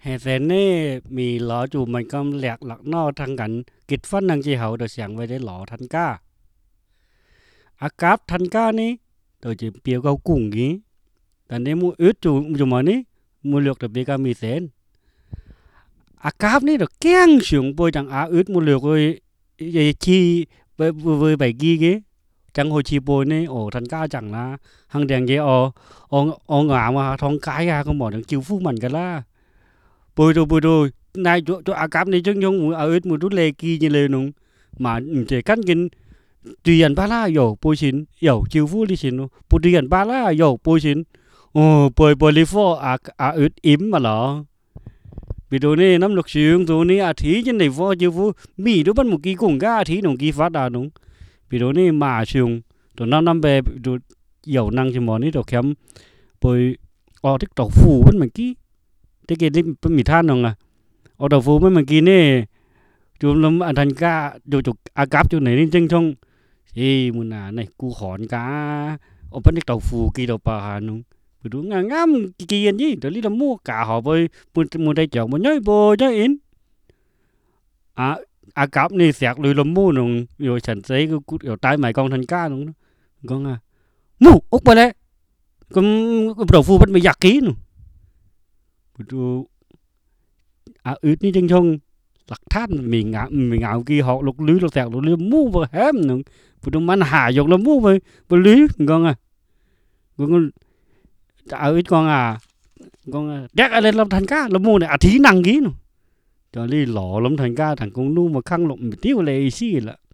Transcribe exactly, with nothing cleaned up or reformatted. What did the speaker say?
hệ senนี่มีล้อจูมันก็แหลกหลักนอทางกันกิดฟันนางจีเหาเดเสียงไว้ได้หล่อทันก้าอากาศทันก้านี่โดยจะเปียวเกากุ้งงี้แต่ในมูอึดจูจูมันนี่มูเลือกแต่เปียกามีเซนอากาศนี่เดแกงเสียงปอยจังอาอึดมูเลือกเลยยชีไปไปไปกี้กี้จังโฮชีโปนี่โอ้ทันก้าจังนะหางแดงเยออองงามาท้องกายอะก็หมอถึงจิวฟูมันกันละbồi rồi bồi rồi này chỗ chỗ ác này chung chung ở ít một chút lệ kỳ như lệ nung mà chỉ cắn kinh tiền ba la dầu bồi xin dầu chiêu phú đi xin bồi tiền ba la dầu bồi xin ồ bồi bồi li phò à à ít im mà lọ vì đồ này nắm lục xuyên đồ này à thí trên này phò chiêu phú mì đó bắt một kỳ cùng ga thí nung kỳ phát đà nung vì đồ này mà xuyên đồ năm năm về đồ dầu năng cho món này đồ kém bồi ở thích tàu phù vẫn mình kíที่กินที่เป็นมีท่านงอ่ะเอาดอกฟูไม่มากินนี่จูมลมอันทันก้าจูจุกอากาศจูไหนนี่จังช่องเอ้มุนาเนี่ยกูขอนกาเอาเป็นที่ดอกฟูกีดอกปลาหนุ่งไปดูงามงามกินยี่เดี๋ยวนี้เรามั่วกาหอบไปมุนมุนได้เจ้ามันย่อยโบย่อยอินอ่ะอากาศนี่เสียกเลยลมมั่วหนุ่งอยู่ฉันใช้กูกูเดี๋ยวตายใหม่กองทันก้าหนุ่งกองอ่ะมั่วอุกไปเลยก็ดอกฟูมันไม่อยากกินดูอ่ะอึดนี่จังชงหลักท่านมีงามีงากี่หอกลูกลื้อลูกแตกลูกลื้อมู่ไปแฮมหนึ่งพูดมันหายกแล้วมู่ไปไปลื้อกองอ่ะกองจะเอาอึดกองอ่ะกองแดกอะไรลำทันก้าแล้วมู่เนี่ยอาทินังกี้หนูจอรี่หล่อลำทันก้าถังกงนู่มาข้างหลบติ้วเลยซี่ละ